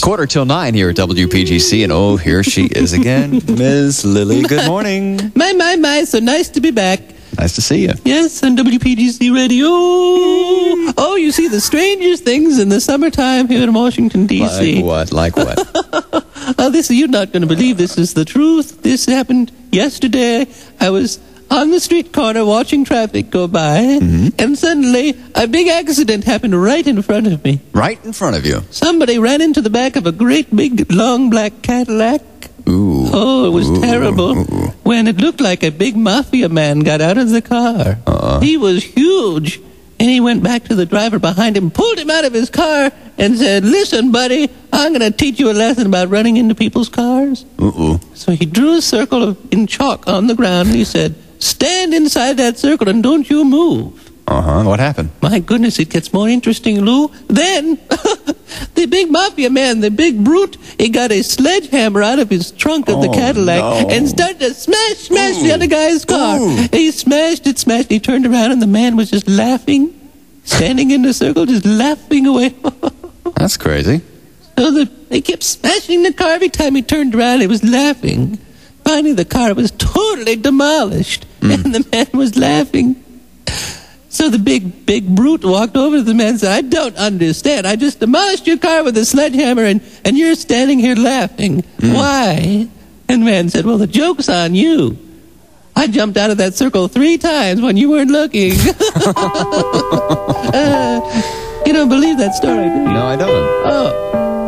8:15 here at WPGC, and oh, here she is again, Ms. Lily. Good morning. My, so nice to be back. Nice to see you. Yes, on WPGC Radio. Oh, you see the strangest things in the summertime here in Washington, D.C. Like what? You're not going to believe this is the truth. This happened yesterday. I was on the street corner watching traffic go by, and suddenly a big accident happened right in front of me. Right in front of you. Somebody ran into the back of a great big long black Cadillac. Ooh. Oh, it was terrible. When it looked like a big mafia man got out of the car. He was huge. And he went back to the driver behind him, pulled him out of his car, and said, "Listen, buddy, I'm going to teach you a lesson about running into people's cars." So he drew a circle in chalk on the ground, and he said, "Stand inside that circle and don't you move." What happened? My goodness, it gets more interesting, Lou. Then, the big mafia man, the big brute, he got a sledgehammer out of his trunk of the Cadillac and started to smash the other guy's car. He smashed it. He turned around and the man was just laughing, standing in the circle, just laughing away. That's crazy. So they kept smashing the car. Every time he turned around, he was laughing. Finally, the car was totally demolished, and the man was laughing. So the big brute walked over to the man and said, "I don't understand. I just demolished your car with a sledgehammer, and you're standing here laughing. Why?" And the man said, "Well, the joke's on you. I jumped out of that circle 3 times when you weren't looking." You don't believe that story, do you? No, I don't. Oh.